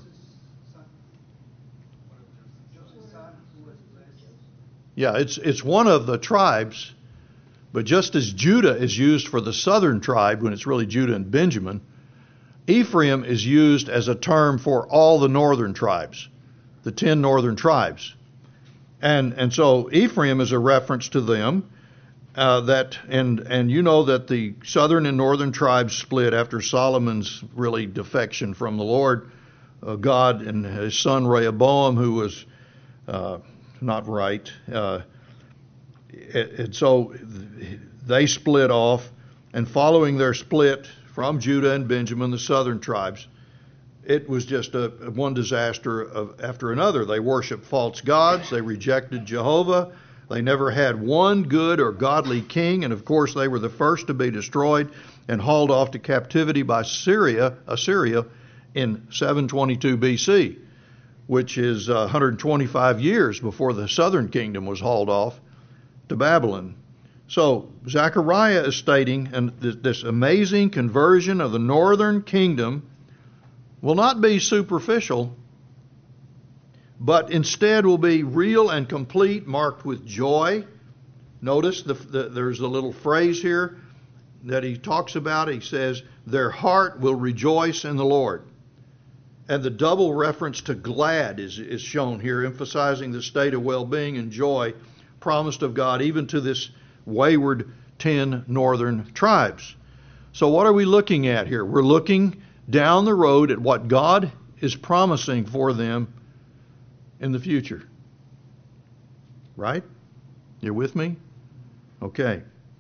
Yeah, it's it's one of the tribes, but just as Judah is used for the southern tribe when it's really Judah and Benjamin, Ephraim is used as a term for all the northern tribes, the ten northern tribes. And and so Ephraim is a reference to them. Uh, that and and you know that the southern and northern tribes split after Solomon's really defection from the Lord uh, God, and his son Rehoboam, who was uh, not right, uh, and so they split off. And following their split from Judah and Benjamin, the southern tribes, it was just a one disaster of, after another. They worshiped false gods. They rejected Jehovah. They never had one good or godly king, and of course they were the first to be destroyed and hauled off to captivity by Syria, Assyria in seven twenty-two B C, which is one hundred twenty-five years before the southern kingdom was hauled off to Babylon. So Zechariah is stating and this amazing conversion of the northern kingdom will not be superficial, but instead will be real and complete, marked with joy. Notice the, the, there's a little phrase here that he talks about. He says, their heart will rejoice in the Lord. And the double reference to glad is, is shown here, emphasizing the state of well-being and joy promised of God even to this wayward ten northern tribes. So what are we looking at here? We're looking down the road at what God is promising for them in the future. Right? You're with me? Okay.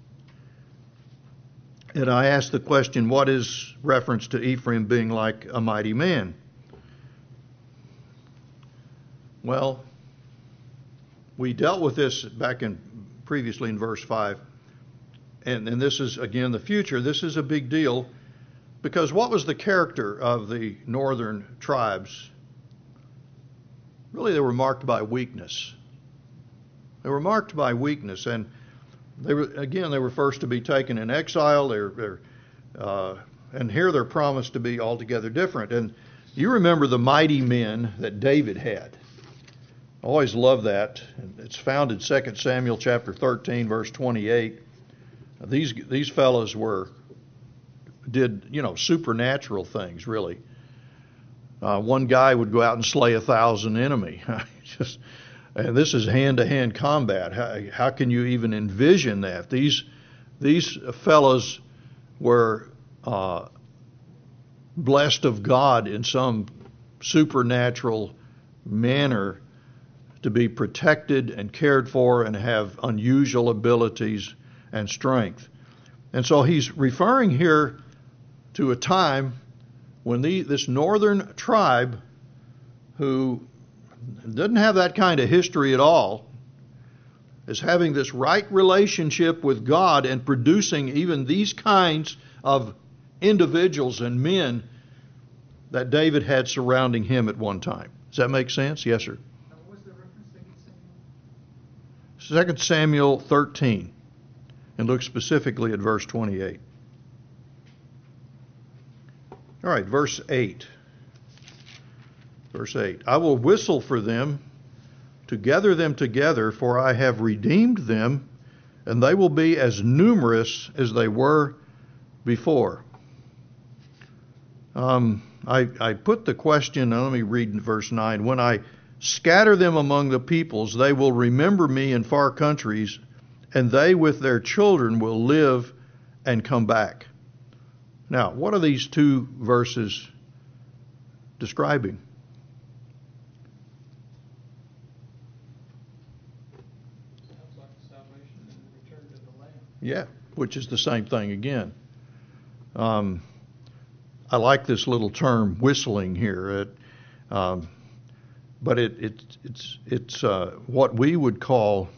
And I asked the question, what is reference to Ephraim being like a mighty man? Well, we dealt with this back in previously in verse five. And, and this is, again, the future. This is a big deal because what was the character of the northern tribes? Really, they were marked by weakness. They were marked by weakness, and they were again they were first to be taken in exile. They're, they're uh, and here they're promised to be altogether different. And you remember the mighty men that David had. I always love that. It's found in Second Samuel chapter thirteen, verse twenty-eight. These these fellows were did you know supernatural things really. Uh, one guy would go out and slay a thousand enemy. Just, and this is hand-to-hand combat. How, how can you even envision that? These these fellows were uh, blessed of God in some supernatural manner to be protected and cared for and have unusual abilities and strength. And so he's referring here to a time when the, this northern tribe, who doesn't have that kind of history at all, is having this right relationship with God and producing even these kinds of individuals and men that David had surrounding him at one time. Does that make sense? Yes, sir. What was the reference to Samuel? Second Samuel thirteen, and look specifically at verse twenty-eight. All right, verse eight. Verse eight. I will whistle for them to gather them together, for I have redeemed them, and they will be as numerous as they were before. Um, I, I put the question, now let me read in verse nine. When I scatter them among the peoples, they will remember me in far countries, and they with their children will live and come back. Now, what are these two verses describing? Sounds like salvation and return to the land. Yeah, which is the same thing again. Um, I like this little term whistling here, it, um, but it, it, it's it's uh, what we would call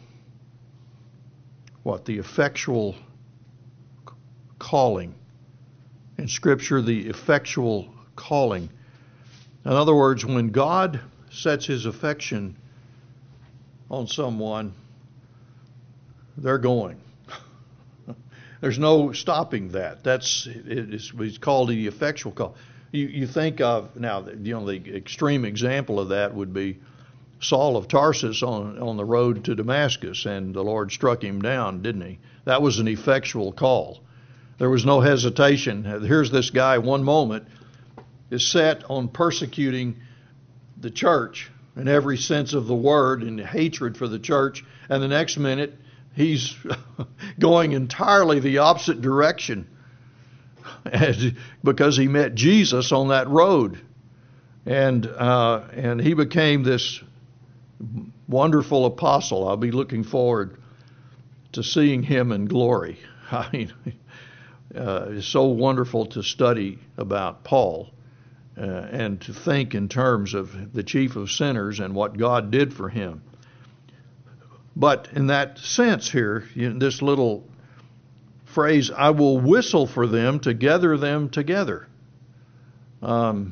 what the effectual calling in Scripture, the effectual calling. In other words, when God sets His affection on someone, they're going. There's no stopping that. That's it's, it's called the effectual call. You you think of now, you know, the extreme example of that would be Saul of Tarsus on on the road to Damascus, and the Lord struck him down, didn't He? That was an effectual call. There was no hesitation. Here's this guy. One moment is set on persecuting the church in every sense of the word, and hatred for the church, and the next minute he's going entirely the opposite direction because he met Jesus on that road. And uh, and he became this wonderful apostle. I'll be looking forward to seeing him in glory. I mean, uh, it's so wonderful to study about Paul uh, and to think in terms of the chief of sinners and what God did for him. But in that sense here, you know, this little phrase, I will whistle for them to gather them together. Um,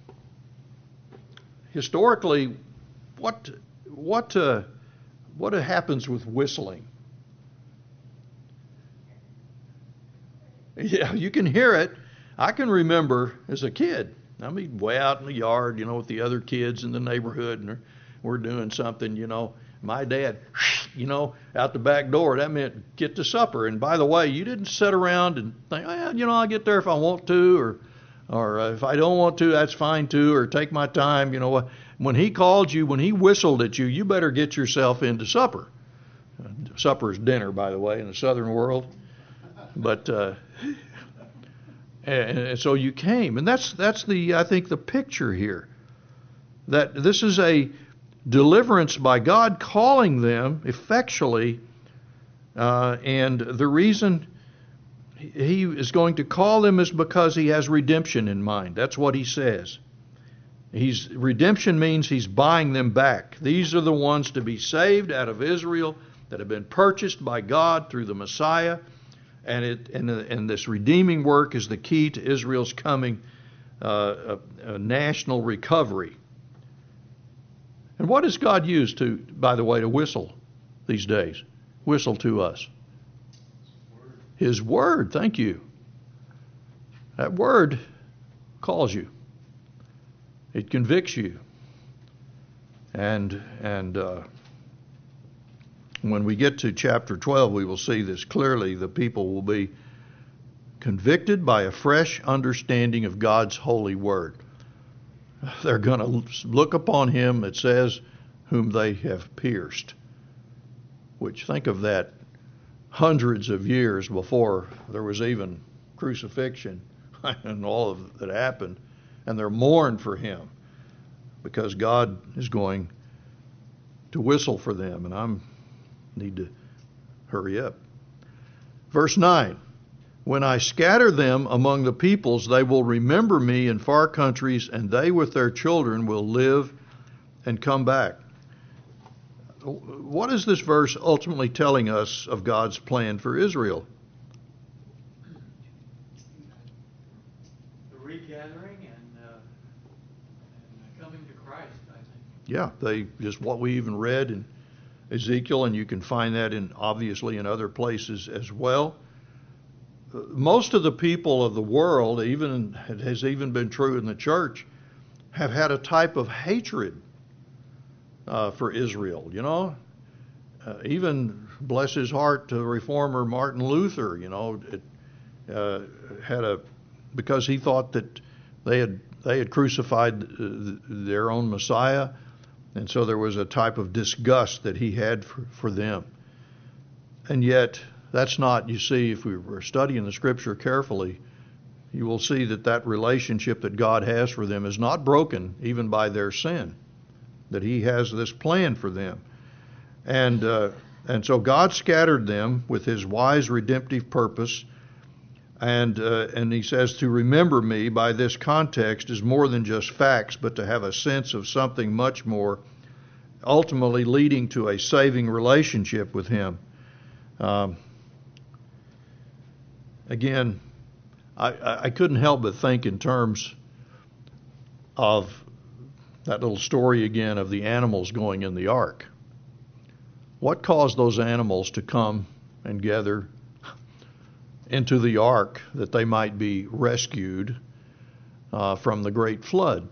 historically, what what uh, what happens with whistling? Yeah, you can hear it. I can remember as a kid, I mean, way out in the yard, you know, with the other kids in the neighborhood, and we're doing something, you know. My dad, you know, out the back door, that meant get to supper. And by the way, you didn't sit around and think, well, you know, I'll get there if I want to, or or uh, if I don't want to, that's fine too, or take my time, you know. When he called you, when he whistled at you, you better get yourself into supper. Uh, supper is dinner, by the way, in the southern world. But uh, and, and so you came, and that's that's the I think the picture here, that this is a deliverance by God calling them effectually, uh, and the reason He is going to call them is because He has redemption in mind. That's what He says. He's redemption means He's buying them back. These are the ones to be saved out of Israel that have been purchased by God through the Messiah, and it and, and this redeeming work is the key to Israel's coming uh, a, a national recovery. And what does God use to, by the way, to whistle these days? Whistle to us. His Word, thank you. That Word calls you. It convicts you. And and uh, when we get to chapter twelve, we will see this clearly. The people will be convicted by a fresh understanding of God's holy Word. They're going to look upon Him, it says, whom they have pierced. Which, think of that, hundreds of years before there was even crucifixion and all of that happened. And they're mourned for Him. because God is going to whistle for them, and I need to hurry up. Verse nine, when I scatter them among the peoples, they will remember me in far countries, and they with their children will live and come back. What is this verse ultimately telling us of God's plan for Israel? The regathering and, uh, and coming to Christ, I think. Yeah, they just what we even read in Ezekiel, and you can find that in obviously in other places as well. Most of the people of the world, even it has even been true in the church, have had a type of hatred uh, for Israel. You know, uh, even bless his heart, the reformer Martin Luther. You know, it, uh, had a because he thought that they had they had crucified their own Messiah, and so there was a type of disgust that he had for, for them. And yet, that's not, you see, if we were studying the Scripture carefully, you will see that that relationship that God has for them is not broken even by their sin, that he has this plan for them. And uh, and so God scattered them with his wise redemptive purpose, and uh, and he says to remember me by this context is more than just facts, but to have a sense of something much more, ultimately leading to a saving relationship with him. Um, Again, I, I couldn't help but think in terms of that little story again of the animals going in the ark. What caused those animals to come and gather into the ark that they might be rescued uh, from the great flood?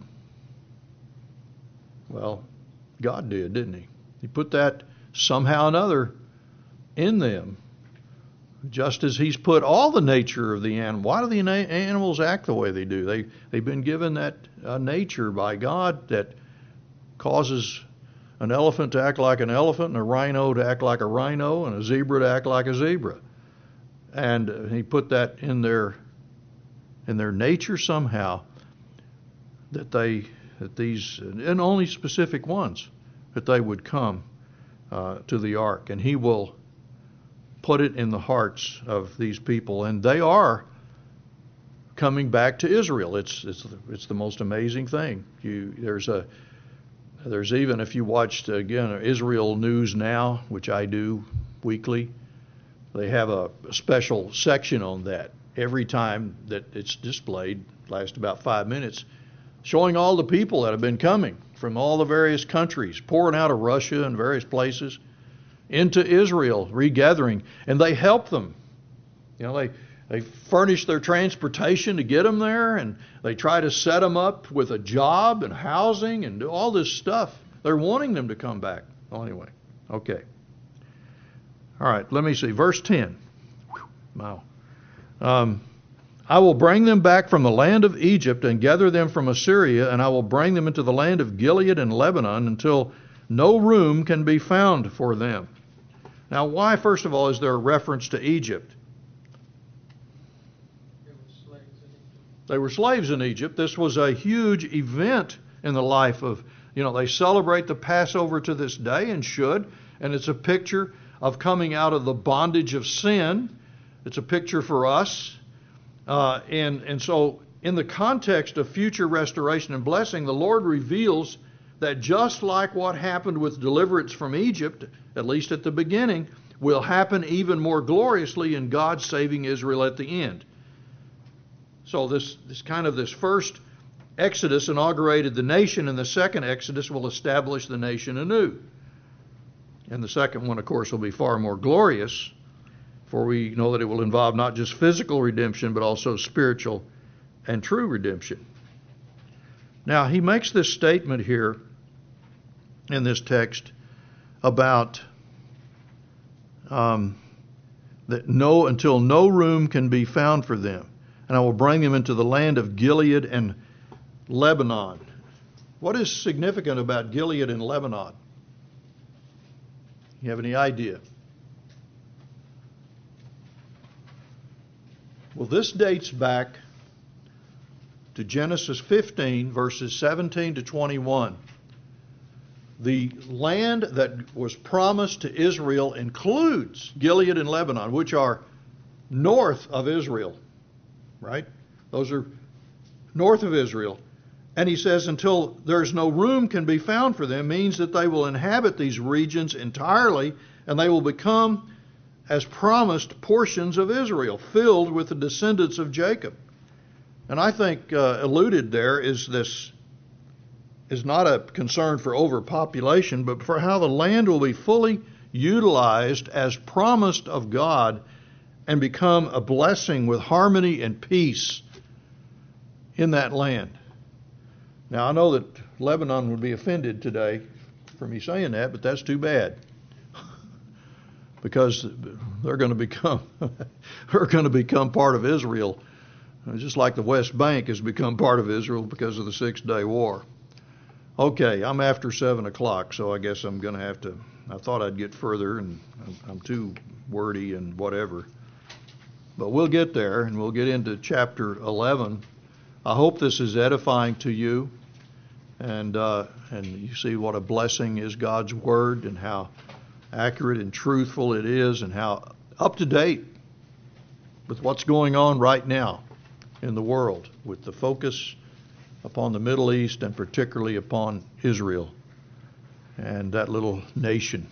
Well, God did, didn't he? He put that somehow or another in them. Just as he's put all the nature of the animal. Why do the na- animals act the way they do? They, they've been given that uh, nature by God that causes an elephant to act like an elephant, and a rhino to act like a rhino, and a zebra to act like a zebra. And uh, he put that in their in their nature somehow, that they that these and only specific ones that they would come uh, to the ark, and he will put it in the hearts of these people, and they are coming back to Israel. It's it's it's the most amazing thing. You there's a there's even if you watched again Israel News Now, which I do weekly, they have a, a special section on that every time that it's displayed. Lasts about five minutes, showing all the people that have been coming from all the various countries, pouring out of Russia and various places into Israel, regathering, and they help them. You know, they they furnish their transportation to get them there, and they try to set them up with a job and housing and do all this stuff. They're wanting them to come back. Well, anyway, okay. All right, let me see. Verse ten. Wow. Um, I will bring them back from the land of Egypt and gather them from Assyria, and I will bring them into the land of Gilead and Lebanon until no room can be found for them. Now, why, first of all, is there a reference to Egypt? They were slaves in Egypt. They were slaves in Egypt. This was a huge event in the life of, you know, they celebrate the Passover to this day and should, and it's a picture of coming out of the bondage of sin. It's a picture for us. Uh, and, and so in the context of future restoration and blessing, the Lord reveals that just like what happened with deliverance from Egypt, at least at the beginning, will happen even more gloriously in God saving Israel at the end. So this, this kind of this first Exodus inaugurated the nation, and the second Exodus will establish the nation anew. And the second one, of course, will be far more glorious, for we know that it will involve not just physical redemption, but also spiritual and true redemption. Now, he makes this statement here in this text about um, that no until no room can be found for them, and I will bring them into the land of Gilead and Lebanon. What is significant about Gilead and Lebanon? You have any idea? Well, this dates back to Genesis fifteen, verses seventeen to twenty-one. The land that was promised to Israel includes Gilead and Lebanon, which are north of Israel, right? Those are north of Israel. And he says until there's no room can be found for them means that they will inhabit these regions entirely, and they will become, as promised, portions of Israel, filled with the descendants of Jacob. And I think uh, alluded there is this is not a concern for overpopulation, but for how the land will be fully utilized as promised of God and become a blessing with harmony and peace in that land. Now, I know that Lebanon would be offended today for me saying that, but that's too bad. Because they're going to become they're going to become part of Israel, just like the West Bank has become part of Israel because of the Six-Day War. Okay, I'm after seven o'clock, so I guess I'm going to have to. I thought I'd get further, and I'm too wordy and whatever. But we'll get there, and we'll get into chapter eleven. I hope this is edifying to you, and uh, and you see what a blessing is God's Word, and how accurate and truthful it is, and how up to date with what's going on right now in the world, with the focus upon the Middle East and particularly upon Israel and that little nation.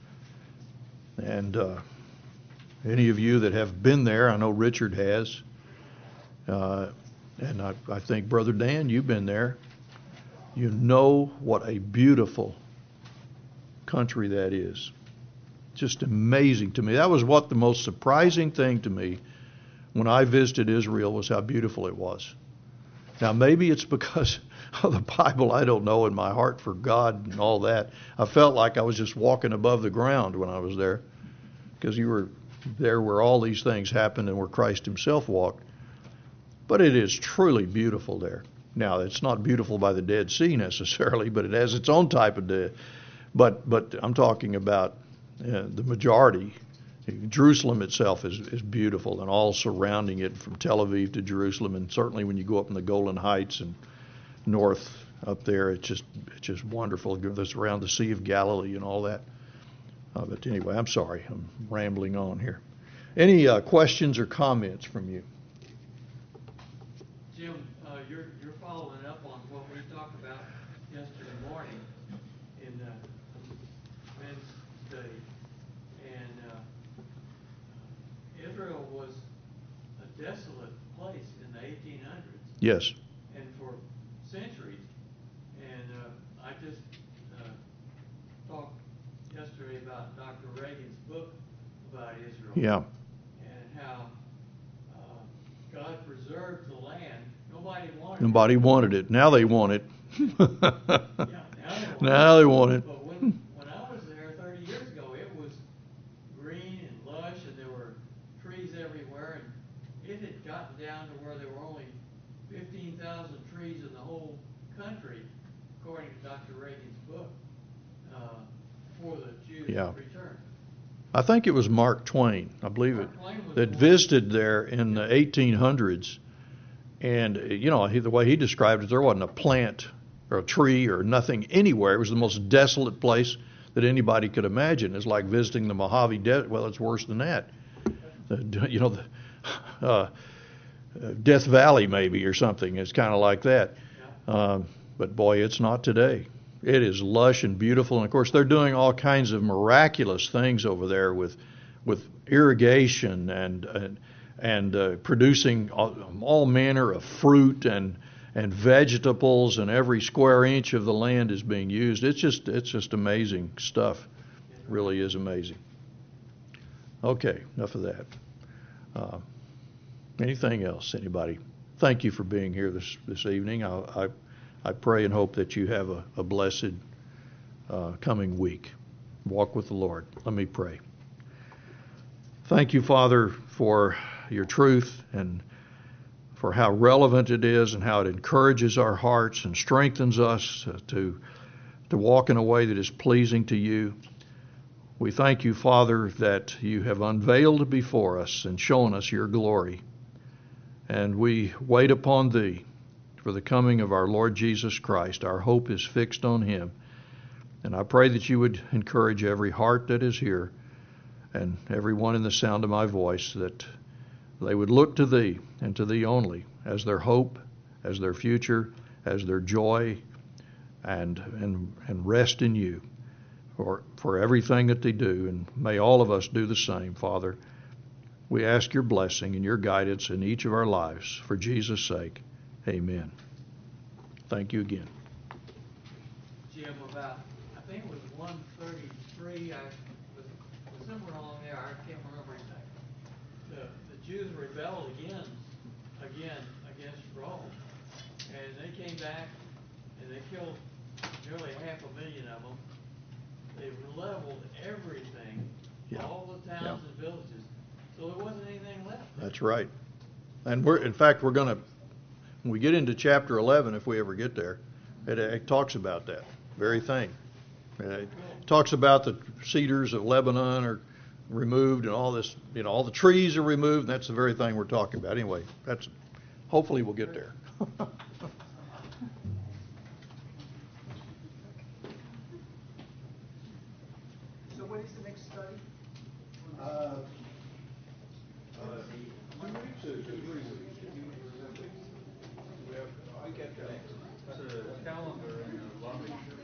And uh, any of you that have been there, I know Richard has, uh, and I, I think Brother Dan, you've been there. You know what a beautiful country that is. Just amazing to me. That was what the most surprising thing to me when I visited Israel was how beautiful it was. Now, maybe it's because of the Bible, I don't know, and my heart for God and all that. I felt like I was just walking above the ground when I was there, because you were there where all these things happened and where Christ himself walked. But it is truly beautiful there. Now, it's not beautiful by the Dead Sea necessarily, but it has its own type of day. But but I'm talking about uh, the majority. Jerusalem itself is, is beautiful, and all surrounding it from Tel Aviv to Jerusalem, and certainly when you go up in the Golan Heights and north up there, it's just it's just wonderful. That's around the Sea of Galilee and all that. Uh, but anyway, I'm sorry, I'm rambling on here. Any uh, questions or comments from you? Jim, uh, you're you're following up on what we talked about yesterday morning in uh, men's study, and uh, Israel was a desolate place in the eighteen hundreds. Yes. And for centuries. And uh, I just uh, talked yesterday about Doctor Reagan's book about Israel. Yeah. And how uh, God preserved the land. Nobody wanted Nobody it. wanted it. Now they want it. Yeah, now they want now it. they want it. But when, when I was there thirty years ago, it was green and lush, and there were trees everywhere, and it had gotten down to where there were only fifteen thousand trees in the whole country, according to Doctor Reagan's book, uh, before the Jews Yeah. returned. I think it was Mark Twain, I believe it, Mark Twain was that the one- visited there in the eighteen hundreds. And, you know, he, the way he described it, there wasn't a plant or a tree or nothing anywhere. It was the most desolate place that anybody could imagine. It's like visiting the Mojave Desert. Well, it's worse than that. The, you know, the uh, Death Valley maybe or something. It's kind of like that. Um, but, boy, it's not today. It is lush and beautiful. And, of course, they're doing all kinds of miraculous things over there with with irrigation and and, and uh, producing all, all manner of fruit and and vegetables, and every square inch of the land is being used. It's just it's just amazing stuff. It really is amazing. Okay, enough of that. Uh, anything else, anybody? Thank you for being here this, this evening. I, I I pray and hope that you have a, a blessed uh, coming week. Walk with the Lord. Let me pray. Thank you, Father, for your truth and for how relevant it is and how it encourages our hearts and strengthens us uh, to, to walk in a way that is pleasing to you. We thank you, Father, that you have unveiled before us and shown us your glory. And we wait upon thee for the coming of our Lord Jesus Christ. Our hope is fixed on Him. And I pray that you would encourage every heart that is here and everyone in the sound of my voice, that they would look to Thee and to Thee only as their hope, as their future, as their joy, and and and rest in You for for everything that they do. And may all of us do the same, Father. We ask Your blessing and Your guidance in each of our lives. For Jesus' sake, amen. Thank you again. Jim, about, I think it was one thirty-three, I was, was somewhere along there, I can't remember exactly. The, the Jews rebelled again, again against Rome. And they came back and they killed nearly half a million of them. They leveled everything, Yeah. all the towns Yeah. and villages. So there wasn't anything left. That's right. And we're, in fact, we're going to, when we get into chapter eleven, if we ever get there, it, it talks about that very thing. Uh, It talks about the cedars of Lebanon are removed and all this, you know, all the trees are removed, and that's the very thing we're talking about. Anyway, that's, hopefully we'll get there. So when is the next study? Uh, uh, two weeks or three weeks? We have, I get that. It's a calendar in the lobby.